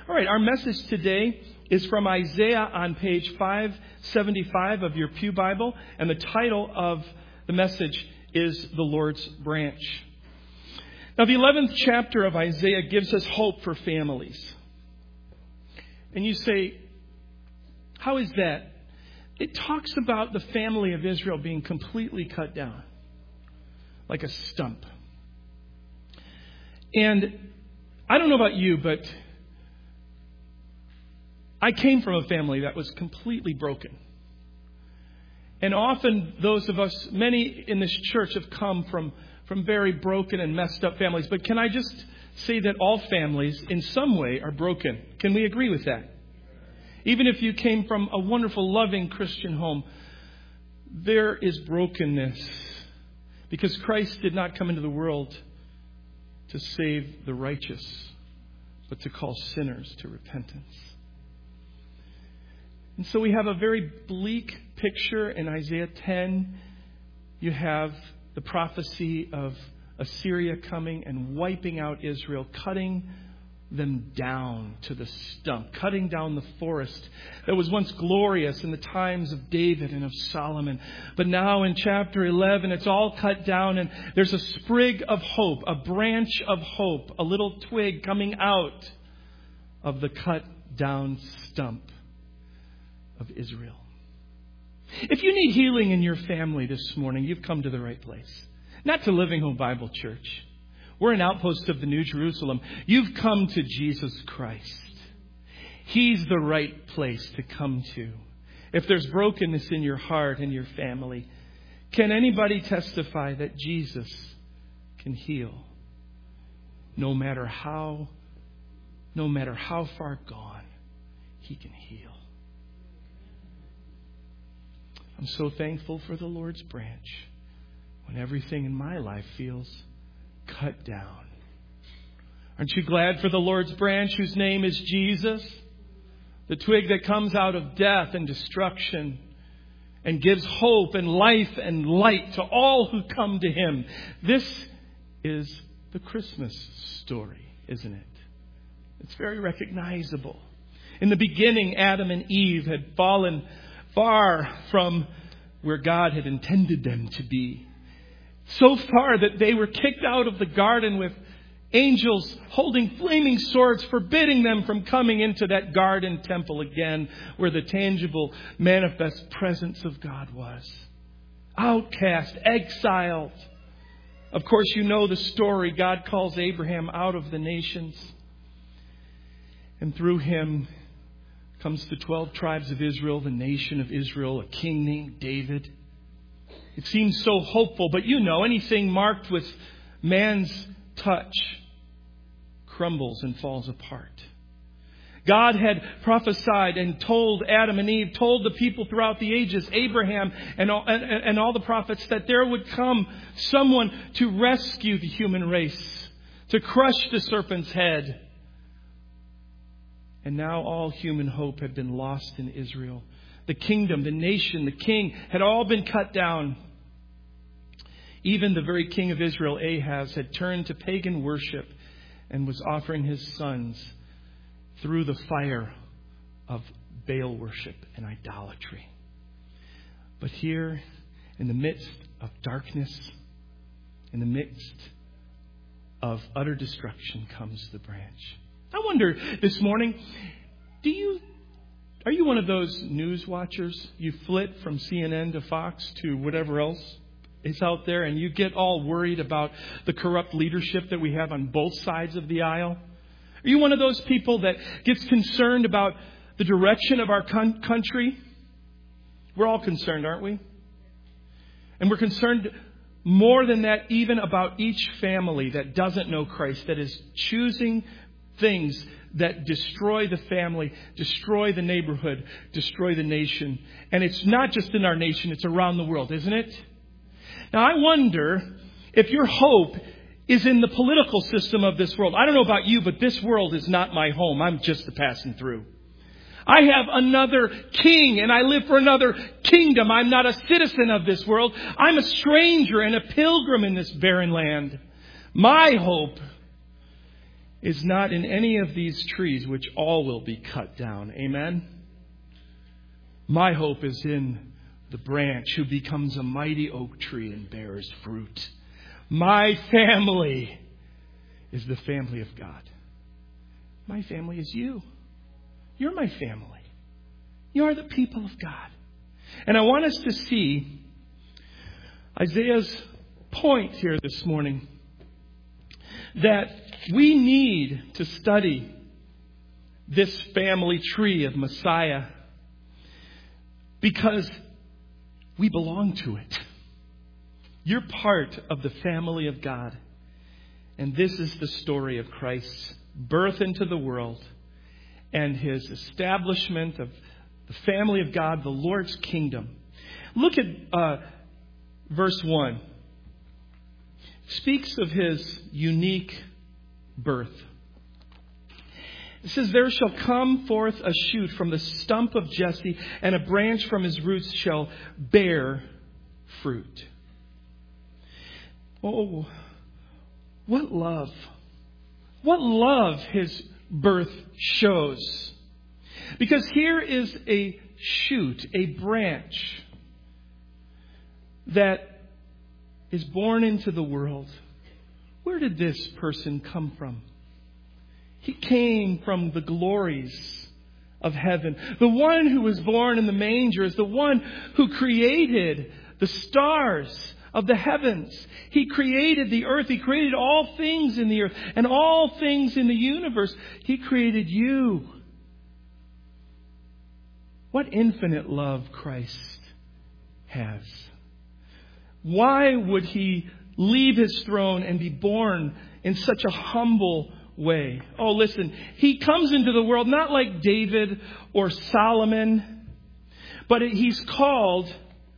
All right, our message today is from Isaiah on page 575 of your Pew Bible, and the title of the message is The Lord's Branch. Now, the 11th chapter of Isaiah gives us hope for families. And you say, how is that? It talks about the family of Israel being completely cut down, like a stump. And I don't know about you, but I came from a family that was completely broken. And often those of us, many in this church have come from very broken and messed up families. But can I just say that all families in some way are broken? Can we agree with that? Even if you came from a wonderful, loving Christian home, there is brokenness. Because Christ did not come into the world to save the righteous, but to call sinners to repentance. And so we have a very bleak picture in Isaiah 10. You have the prophecy of Assyria coming and wiping out Israel, cutting them down to the stump, cutting down the forest that was once glorious in the times of David and of Solomon. But now in chapter 11, it's all cut down, and there's a sprig of hope, a branch of hope, a little twig coming out of the cut down stump of Israel. If you need healing in your family this morning, you've come to the right place. Not to Living Hope Bible Church. We're an outpost of the New Jerusalem. You've come to Jesus Christ. He's the right place to come to. If there's brokenness in your heart and your family, can anybody testify that Jesus can heal? No matter how far gone, He can heal. I'm so thankful for the Lord's branch when everything in my life feels cut down. Aren't you glad for the Lord's branch whose name is Jesus? The twig that comes out of death and destruction and gives hope and life and light to all who come to Him. This is the Christmas story, isn't it? It's very recognizable. In the beginning, Adam and Eve had fallen far from where God had intended them to be. So far that they were kicked out of the garden with angels holding flaming swords, forbidding them from coming into that garden temple again, where the tangible, manifest presence of God was. Outcast, exiled. Of course, you know the story. God calls Abraham out of the nations. And through him comes the 12 tribes of Israel, the nation of Israel, a king named David. It seems so hopeful, but you know, anything marked with man's touch crumbles and falls apart. God had prophesied and told Adam and Eve, told the people throughout the ages, Abraham and all the prophets, that there would come someone to rescue the human race, to crush the serpent's head. And now all human hope had been lost in Israel. The kingdom, the nation, the king had all been cut down. Even the very king of Israel, Ahaz, had turned to pagan worship and was offering his sons through the fire of Baal worship and idolatry. But here, in the midst of darkness, in the midst of utter destruction, comes the branch. I wonder this morning, are you one of those news watchers? You flit from CNN to Fox to whatever else is out there, and you get all worried about the corrupt leadership that we have on both sides of the aisle? Are you one of those people that gets concerned about the direction of our country? We're all concerned, aren't we? And we're concerned more than that, even about each family that doesn't know Christ, that is choosing things that destroy the family, destroy the neighborhood, destroy the nation. And it's not just in our nation, it's around the world, isn't it? Now, I wonder if your hope is in the political system of this world. I don't know about you, but this world is not my home. I'm just passing through. I have another king and I live for another kingdom. I'm not a citizen of this world. I'm a stranger and a pilgrim in this barren land. My hope is not in any of these trees, which all will be cut down. Amen? My hope is in the branch who becomes a mighty oak tree and bears fruit. My family is the family of God. My family is you. You're my family. You are the people of God. And I want us to see Isaiah's point here this morning that we need to study this family tree of Messiah because we belong to it. You're part of the family of God. And this is the story of Christ's birth into the world and his establishment of the family of God, the Lord's kingdom. Look at verse 1. Speaks of his unique birth. It says, there shall come forth a shoot from the stump of Jesse, and a branch from his roots shall bear fruit. Oh, what love. What love his birth shows. Because here is a shoot, a branch that is born into the world. Where did this person come from? He came from the glories of heaven. The one who was born in the manger is the one who created the stars of the heavens. He created the earth. He created all things in the earth and all things in the universe. He created you. What infinite love Christ has. Why would he leave his throne and be born in such a humble way? Oh, listen, he comes into the world not like David or Solomon, but he's called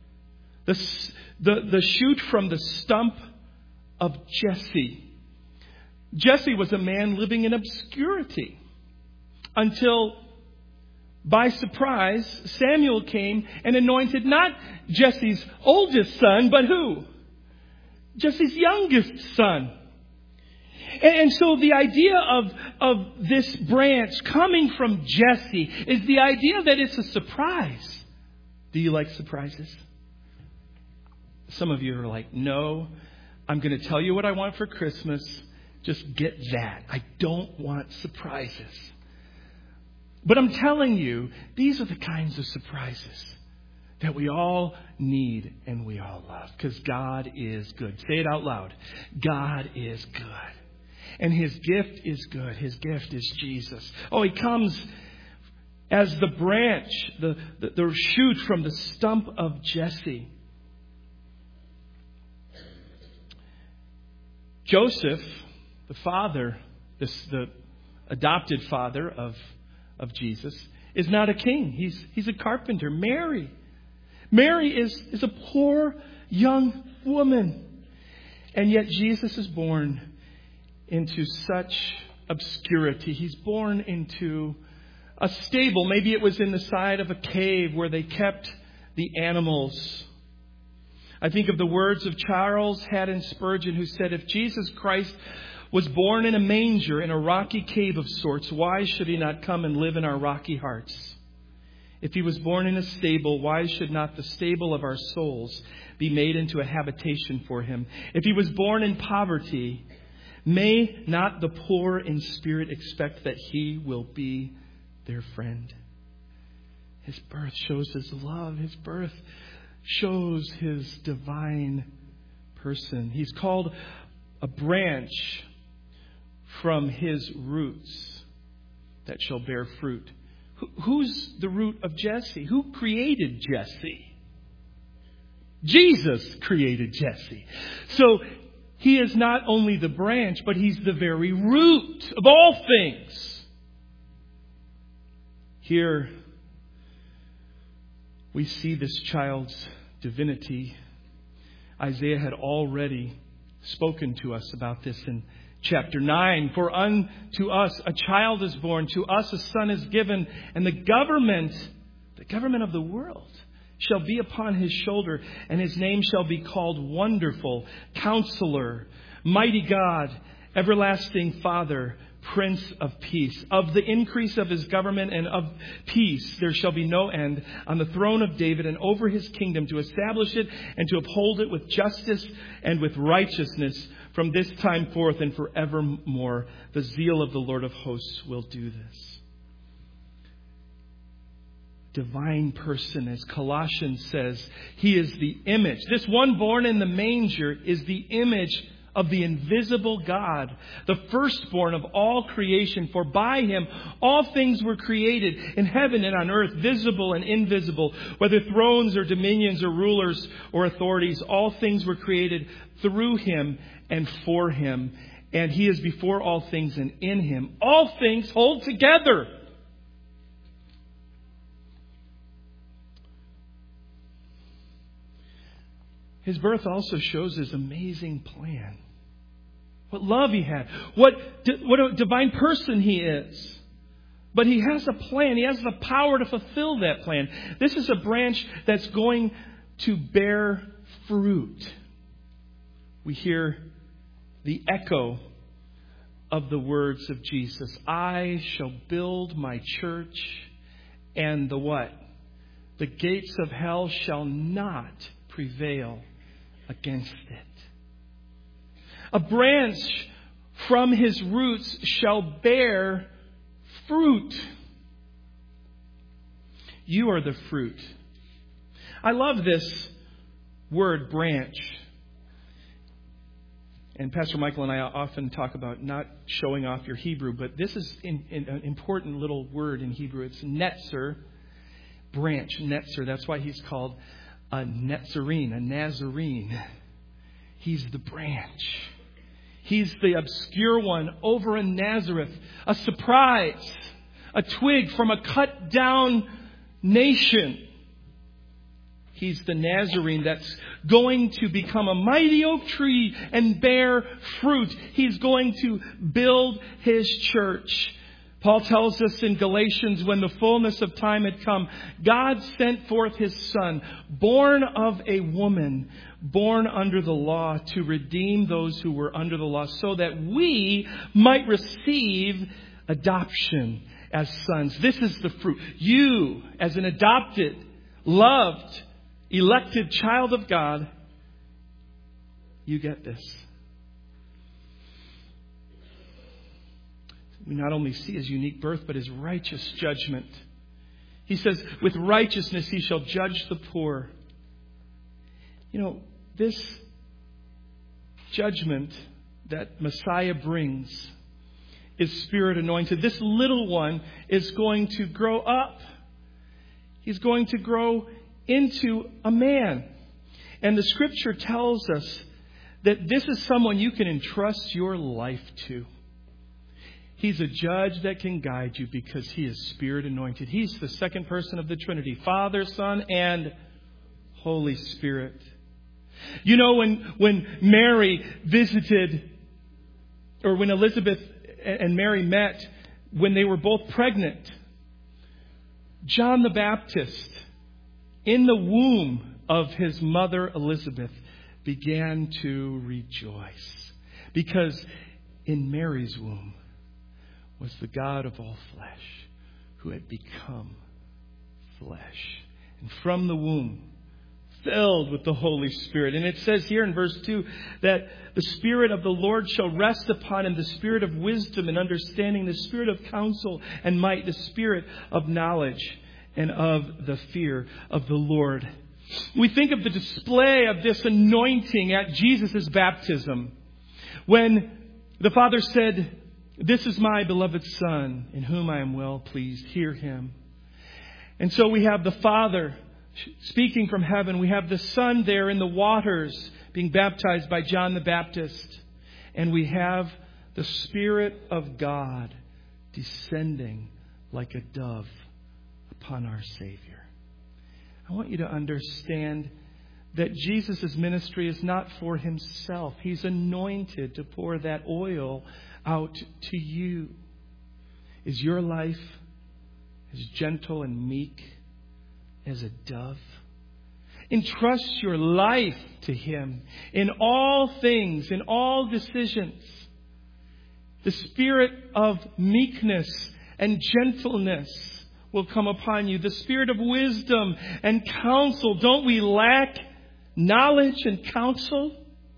the shoot from the stump of Jesse. Jesse was a man living in obscurity until, by surprise, Samuel came and anointed not Jesse's oldest son, but who? Jesse's youngest son. And so the idea of this branch coming from Jesse is the idea that it's a surprise. Do you like surprises? Some of you are like, no, I'm going to tell you what I want for Christmas. Just get that. I don't want surprises. But I'm telling you, these are the kinds of surprises that we all need and we all love. Because God is good. Say it out loud. God is good. And his gift is good. His gift is Jesus. Oh, he comes as the branch, the shoot from the stump of Jesse. Joseph, the father, the adopted father of Jesus, is not a king. He's a carpenter. Mary is a poor young woman. And yet Jesus is born into such obscurity. He's born into a stable. Maybe it was in the side of a cave where they kept the animals. I think of the words of Charles Haddon Spurgeon, who said, if Jesus Christ was born in a manger in a rocky cave of sorts, why should he not come and live in our rocky hearts? If he was born in a stable, why should not the stable of our souls be made into a habitation for him? If he was born in poverty, may not the poor in spirit expect that he will be their friend? His birth shows his love. His birth shows his divine person. He's called a branch from his roots that shall bear fruit. Who's the root of Jesse? Who created Jesse? Jesus created Jesse. So he is not only the branch, but he's the very root of all things. Here we see this child's divinity. Isaiah had already spoken to us about this in chapter 9. For unto us a child is born, to us a son is given, and the government of the world shall be upon his shoulder, and his name shall be called Wonderful, Counselor, Mighty God, Everlasting Father, Prince of Peace. Of the increase of his government and of peace there shall be no end on the throne of David and over his kingdom, to establish it and to uphold it with justice and with righteousness from this time forth and forevermore. The zeal of the Lord of hosts will do this. Divine person, as Colossians says, he is the image. This one born in the manger is the image of the invisible God, the firstborn of all creation. For by him all things were created in heaven and on earth, visible and invisible, whether thrones or dominions or rulers or authorities. All things were created through him and for him. And he is before all things, and in him all things hold together. His birth also shows his amazing plan. What love he had. What a divine person he is. But he has a plan. He has the power to fulfill that plan. This is a branch that's going to bear fruit. We hear the echo of the words of Jesus. I shall build my church, and the what? The gates of hell shall not prevail against it. A branch from his roots shall bear fruit. You are the fruit. I love this word, branch. And Pastor Michael and I often talk about not showing off your Hebrew, but this is an important little word in Hebrew. It's netzer, branch, netzer. That's why he's called a Nazarene, a Nazarene. He's the branch. He's the obscure one over in Nazareth. A surprise. A twig from a cut down nation. He's the Nazarene that's going to become a mighty oak tree and bear fruit. He's going to build his church. Paul tells us in Galatians, when the fullness of time had come, God sent forth his Son, born of a woman, born under the law, to redeem those who were under the law, so that we might receive adoption as sons. This is the fruit. You, as an adopted, loved, elected child of God, you get this. We not only see his unique birth, but his righteous judgment. He says, with righteousness he shall judge the poor. You know, this judgment that Messiah brings is Spirit anointed. This little one is going to grow up. He's going to grow into a man. And the Scripture tells us that this is someone you can entrust your life to. He's a judge that can guide you because he is Spirit anointed. He's the second person of the Trinity, Father, Son, and Holy Spirit. You know, when Mary visited, or when Elizabeth and Mary met, when they were both pregnant, John the Baptist, in the womb of his mother Elizabeth, began to rejoice. Because in Mary's womb was the God of all flesh, who had become flesh. And from the womb, filled with the Holy Spirit. And it says here in verse 2 that the Spirit of the Lord shall rest upon him, the Spirit of wisdom and understanding, the Spirit of counsel and might, the Spirit of knowledge and of the fear of the Lord. We think of the display of this anointing at Jesus' baptism, when the Father said, "This is my beloved Son, in whom I am well pleased. Hear him." And so we have the Father speaking from heaven. We have the Son there in the waters being baptized by John the Baptist. And we have the Spirit of God descending like a dove upon our Savior. I want you to understand that Jesus' ministry is not for himself. He's anointed to pour that oil out to you. Is your life as gentle and meek as a dove? Entrust your life to him in all things, in all decisions. The spirit of meekness and gentleness will come upon you. The spirit of wisdom and counsel. Don't we lack knowledge and counsel?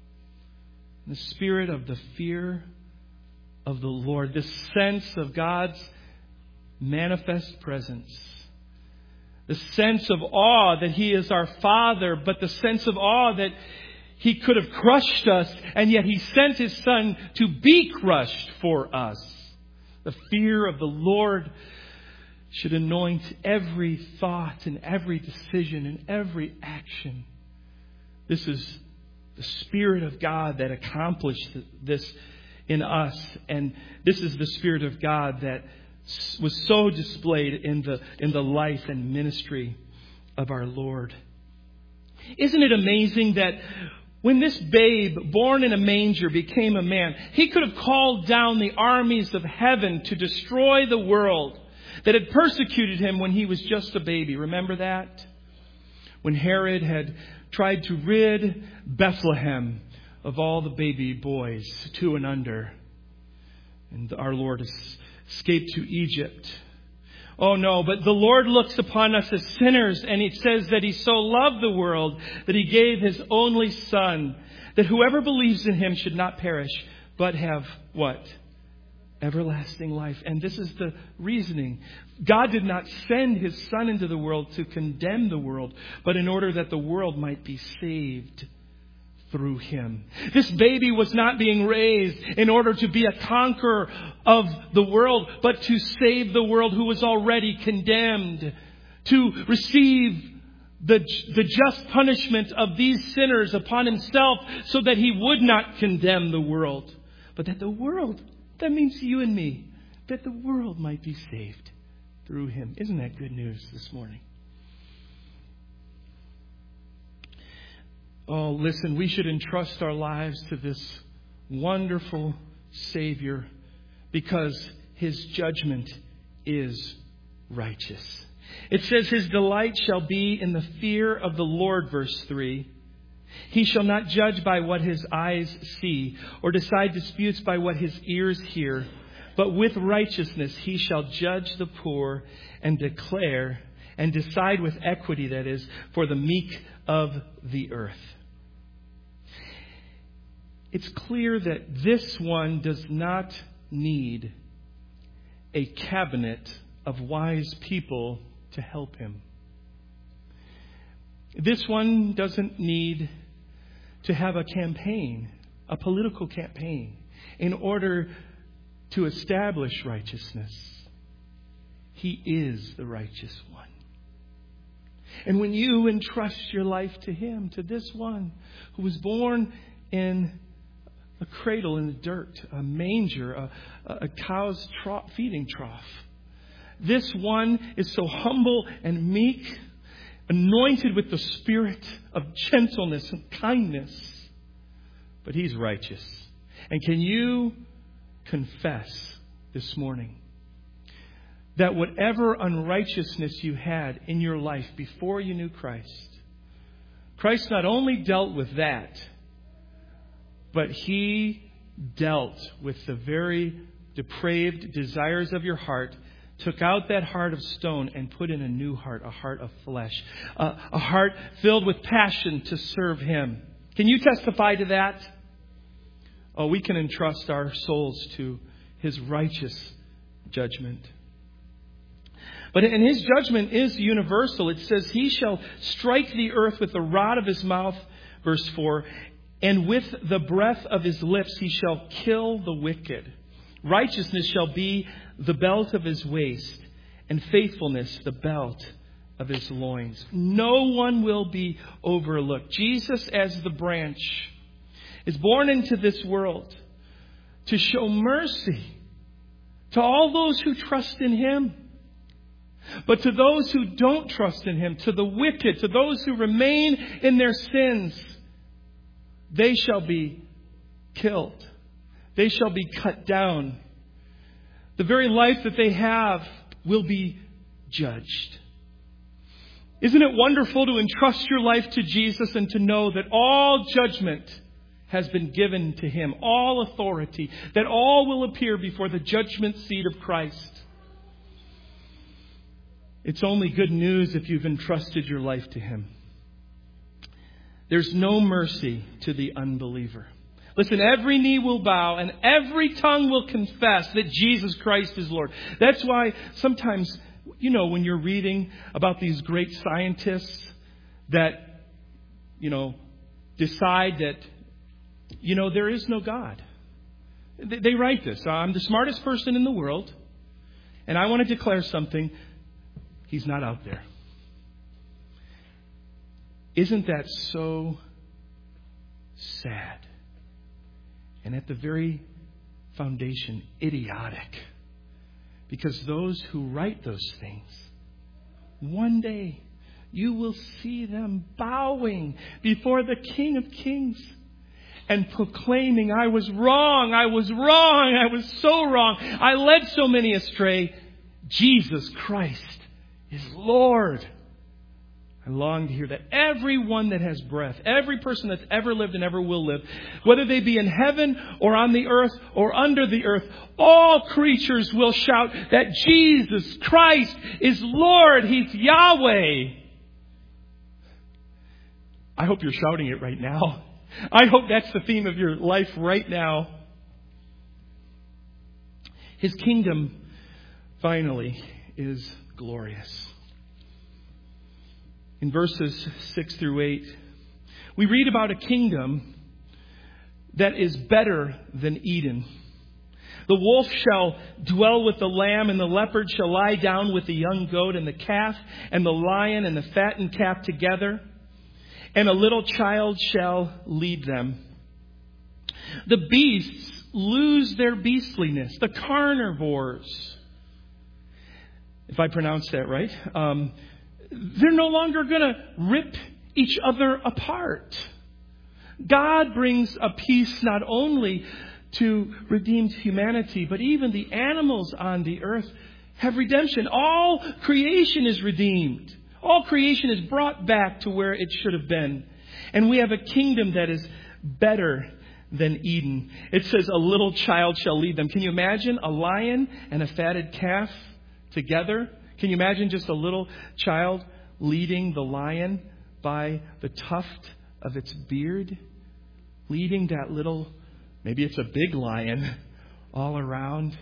The spirit of the fear of the Lord. The sense of God's manifest presence. The sense of awe that He is our Father, but the sense of awe that He could have crushed us, and yet He sent His Son to be crushed for us. The fear of the Lord should anoint every thought and every decision and every action. This is the Spirit of God that accomplished this in us. And this is the Spirit of God that was so displayed in the life and ministry of our Lord. Isn't it amazing that when this babe born in a manger became a man, He could have called down the armies of heaven to destroy the world that had persecuted Him when He was just a baby. Remember that? When Herod had tried to rid Bethlehem of all the baby boys 2 and under. And our Lord escaped to Egypt. Oh no, but the Lord looks upon us as sinners, and it says that He so loved the world that He gave His only Son, that whoever believes in Him should not perish, but have what? Everlasting life. And this is the reasoning. God did not send His Son into the world to condemn the world, but in order that the world might be saved through Him. This baby was not being raised in order to be a conqueror of the world, but to save the world who was already condemned, to receive the just punishment of these sinners upon Himself so that He would not condemn the world, but that the world, that means you and me, that the world might be saved through Him. Isn't that good news this morning? Oh, listen, we should entrust our lives to this wonderful Savior because His judgment is righteous. It says His delight shall be in the fear of the Lord, verse 3. He shall not judge by what his eyes see, or decide disputes by what his ears hear. But with righteousness He shall judge the poor and declare and decide with equity, that is, for the meek of the earth. It's clear that this one does not need a cabinet of wise people to help him. This one doesn't need to have a campaign, a political campaign, in order to establish righteousness. He is the righteous one. And when you entrust your life to Him, to this one who was born in a cradle in the dirt, a manger, a cow's feeding trough. This one is so humble and meek, anointed with the spirit of gentleness and kindness. But He's righteous. And can you confess this morning that whatever unrighteousness you had in your life before you knew Christ, Christ not only dealt with that, but He dealt with the very depraved desires of your heart, took out that heart of stone and put in a new heart, a heart of flesh, a heart filled with passion to serve Him. Can you testify to that? Oh, we can entrust our souls to His righteous judgment. But and His judgment is universal. It says, He shall strike the earth with the rod of His mouth, verse 4, and with the breath of His lips He shall kill the wicked. Righteousness shall be the belt of His waist, and faithfulness the belt of His loins. No one will be overlooked. Jesus, as the branch, is born into this world to show mercy to all those who trust in Him. But to those who don't trust in Him, to the wicked, to those who remain in their sins, they shall be killed. They shall be cut down. The very life that they have will be judged. Isn't it wonderful to entrust your life to Jesus and to know that all judgment has been given to him, all authority, that all will appear before the judgment seat of Christ. It's only good news if you've entrusted your life to him. There's no mercy to the unbeliever. Listen, every knee will bow and every tongue will confess that Jesus Christ is Lord. That's why sometimes, when you're reading about these great scientists that, decide that, there is no God. They write this. I'm the smartest person in the world, and I want to declare something. He's not out there. Isn't that so sad? And at the very foundation, idiotic. Because those who write those things, one day you will see them bowing before the King of Kings and proclaiming, I was wrong, I was wrong, I was so wrong, I led so many astray. Jesus Christ is Lord. I long to hear that. Everyone that has breath, every person that's ever lived and ever will live, whether they be in heaven or on the earth or under the earth, all creatures will shout that Jesus Christ is Lord. He's Yahweh. I hope you're shouting it right now. I hope that's the theme of your life right now. His kingdom, finally, is glorious. In verses 6 through 8, we read about a kingdom that is better than Eden. The wolf shall dwell with the lamb, and the leopard shall lie down with the young goat, and the calf and the lion and the fattened calf together, and a little child shall lead them. The beasts lose their beastliness, the carnivores, if I pronounce that right, they're no longer going to rip each other apart. God brings a peace not only to redeemed humanity, but even the animals on the earth have redemption. All creation is redeemed. All creation is brought back to where it should have been. And we have a kingdom that is better than Eden. It says a little child shall lead them. Can you imagine a lion and a fatted calf together? Can you imagine just a little child leading the lion by the tuft of its beard? Leading that little, maybe it's a big lion, all around.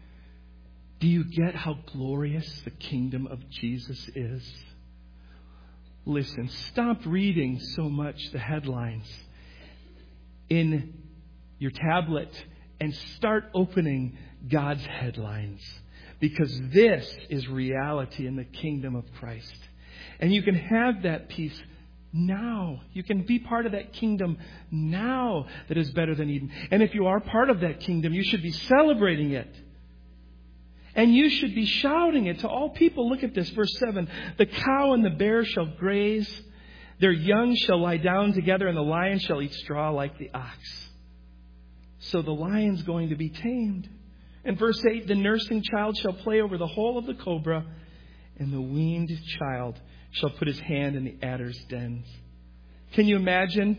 Do you get how glorious the kingdom of Jesus is? Listen, stop reading so much the headlines in your tablet and start opening God's headlines. Because this is reality in the kingdom of Christ. And you can have that peace now. You can be part of that kingdom now that is better than Eden. And if you are part of that kingdom, you should be celebrating it. And you should be shouting it to all people. Look at this, verse 7. The cow and the bear shall graze. Their young shall lie down together, and the lion shall eat straw like the ox. So the lion's going to be tamed. And verse 8, the nursing child shall play over the hole of the cobra, and the weaned child shall put his hand in the adder's dens. Can you imagine?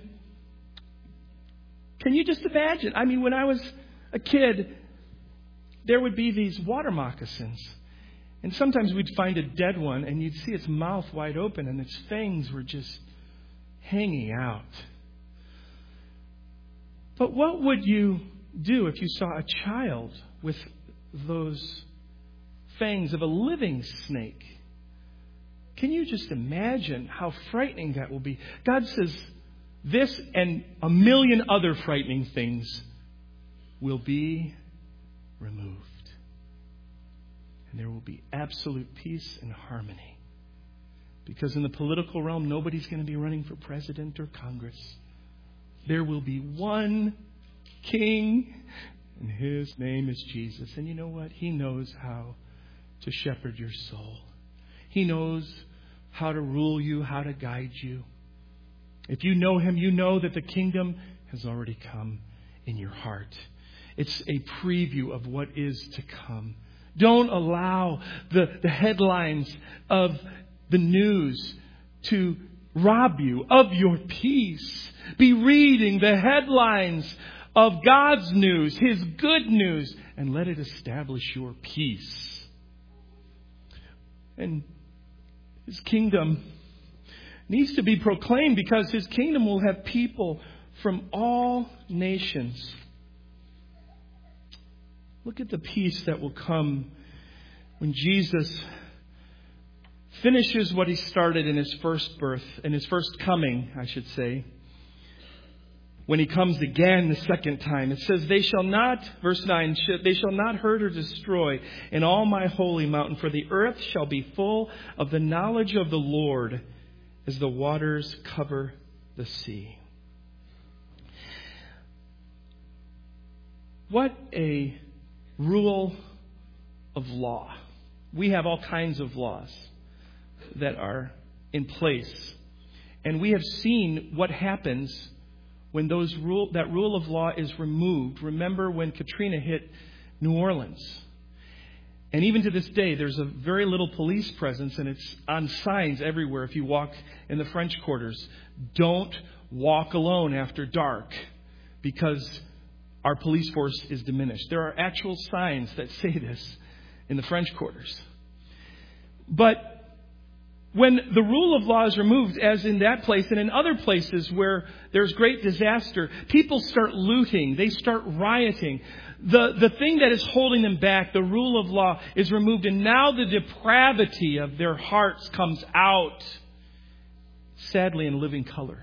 Can you just imagine? I mean, when I was a kid, there would be these water moccasins. And sometimes we'd find a dead one, and you'd see its mouth wide open, and its fangs were just hanging out. But what would you do if you saw a child with those fangs of a living snake? Can you just imagine how frightening that will be? God says this and a million other frightening things will be removed. And there will be absolute peace and harmony. Because in the political realm, nobody's going to be running for president or Congress. There will be one king, and his name is Jesus. And you know what? He knows how to shepherd your soul. He knows how to rule you, how to guide you. If you know him, you know that the kingdom has already come in your heart. It's a preview of what is to come. Don't allow the headlines of the news to rob you of your peace. Be reading the headlines of God's news, His good news, and let it establish your peace. And His kingdom needs to be proclaimed because His kingdom will have people from all nations. Look at the peace that will come when Jesus finishes what He started in His first birth, in His first coming, I should say. When He comes again the second time, it says, they shall not, verse 9, they shall not hurt or destroy in all my holy mountain, for the earth shall be full of the knowledge of the Lord as the waters cover the sea. What a rule of law. We have all kinds of laws that are in place. And we have seen what happens when that rule of law is removed. Remember when Katrina hit New Orleans. And even to this day, there's a very little police presence, and it's on signs everywhere if you walk in the French quarters. Don't walk alone after dark, because our police force is diminished. There are actual signs that say this in the French quarters. But when the rule of law is removed, as in that place and in other places where there's great disaster, people start looting. They start rioting. The thing that is holding them back, the rule of law, is removed. And now the depravity of their hearts comes out, sadly, in living color.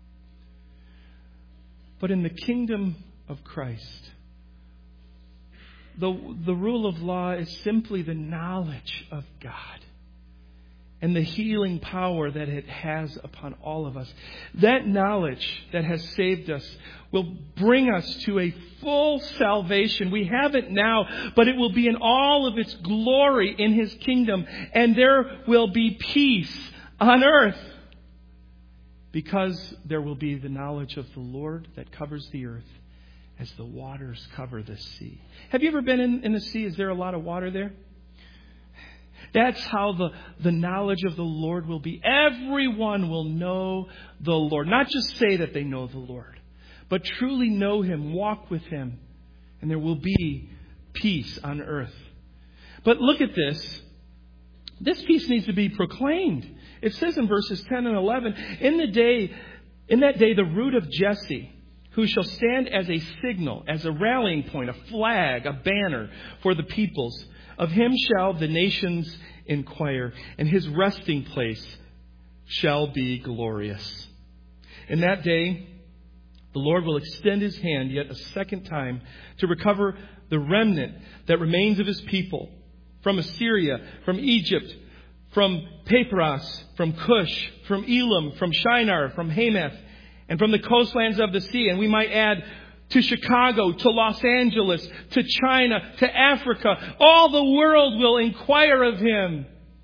But in the kingdom of Christ, the rule of law is simply the knowledge of God and the healing power that it has upon all of us. That knowledge that has saved us will bring us to a full salvation. We have it now, but it will be in all of its glory in His kingdom. And there will be peace on earth, because there will be the knowledge of the Lord that covers the earth as the waters cover the sea. Have you ever been in the sea? Is there a lot of water there? That's how the knowledge of the Lord will be. Everyone will know the Lord. Not just say that they know the Lord, but truly know Him, walk with Him, and there will be peace on earth. But look at this. This peace needs to be proclaimed. It says in verses 10 and 11, in that day, the root of Jesse, who shall stand as a signal, as a rallying point, a flag, a banner for the peoples. Of him shall the nations inquire, and his resting place shall be glorious. In that day, the Lord will extend His hand yet a second time to recover the remnant that remains of His people from Assyria, from Egypt, from Pathros, from Cush, from Elam, from Shinar, from Hamath, and from the coastlands of the sea. And we might add to Chicago, to Los Angeles, to China, to Africa. All the world will inquire of Him.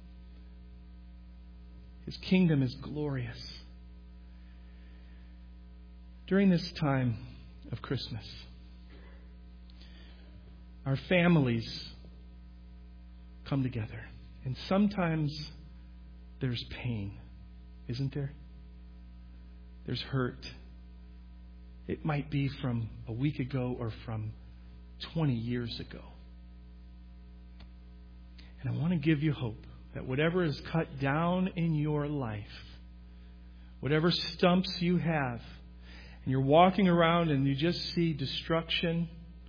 His kingdom is glorious. During this time of Christmas, our families come together. And sometimes there's pain, isn't there? There's hurt. It might be from a week ago or from 20 years ago. And I want to give you hope that whatever is cut down in your life, whatever stumps you have, and you're walking around and you just see destruction,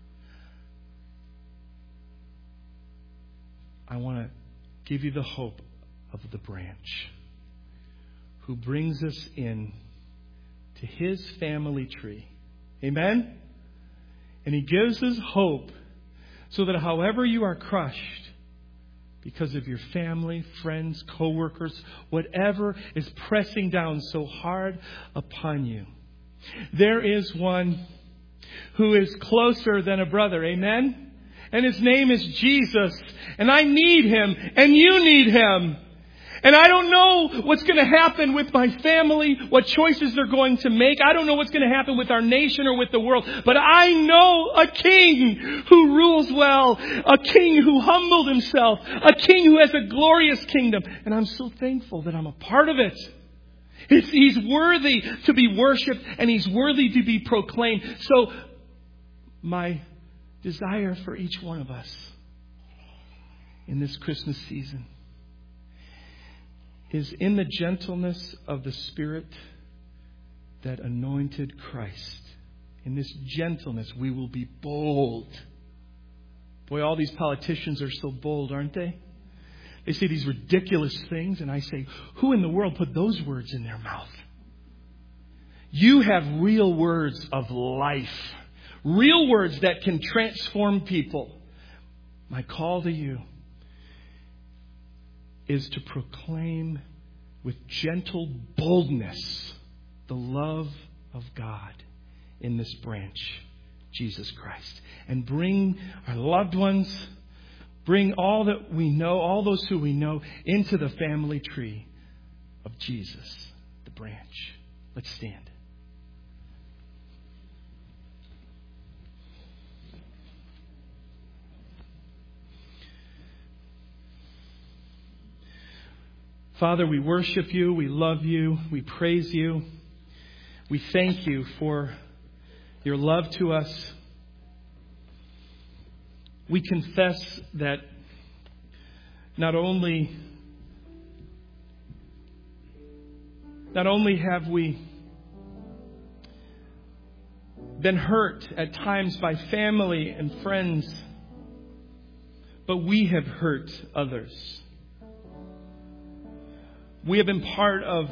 I want to give you the hope of the branch who brings us in to His family tree. Amen? And He gives us hope so that however you are crushed because of your family, friends, co-workers, whatever is pressing down so hard upon you, there is one who is closer than a brother. Amen? And His name is Jesus. And I need Him. And you need Him. And I don't know what's going to happen with my family, what choices they're going to make. I don't know what's going to happen with our nation or with the world. But I know a King who rules well, a King who humbled Himself, a King who has a glorious kingdom. And I'm so thankful that I'm a part of it. He's worthy to be worshiped, and He's worthy to be proclaimed. So my desire for each one of us in this Christmas season is in the gentleness of the Spirit that anointed Christ. In this gentleness, we will be bold. Boy, all these politicians are so bold, aren't they? They say these ridiculous things, and I say, who in the world put those words in their mouth? You have real words of life. Real words that can transform people. My call to you is to proclaim with gentle boldness the love of God in this branch, Jesus Christ. And bring our loved ones, bring all that we know, all those who we know, into the family tree of Jesus, the branch. Let's stand. Father, we worship you, we love you, we praise you. We thank you for your love to us. We confess that not only have we been hurt at times by family and friends, but we have hurt others. We have been part of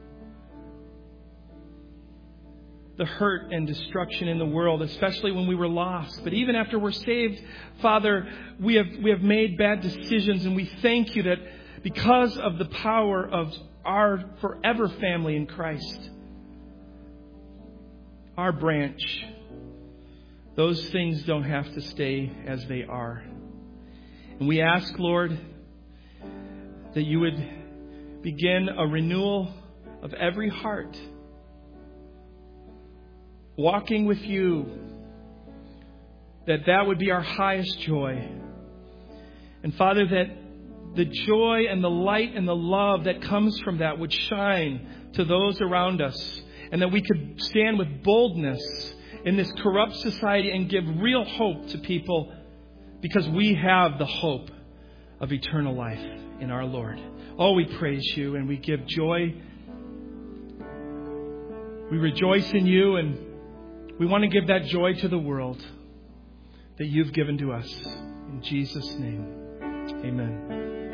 the hurt and destruction in the world, especially when we were lost. But even after we're saved, Father, we have made bad decisions, and we thank you that because of the power of our forever family in Christ, our branch, those things don't have to stay as they are. And we ask, Lord, that you would begin a renewal of every heart, walking with you, that would be our highest joy. And Father, that the joy and the light and the love that comes from that would shine to those around us, and that we could stand with boldness in this corrupt society and give real hope to people, because we have the hope of eternal life in our Lord. Oh, we praise you and we give joy. We rejoice in you, and we want to give that joy to the world that you've given to us. In Jesus' name, amen.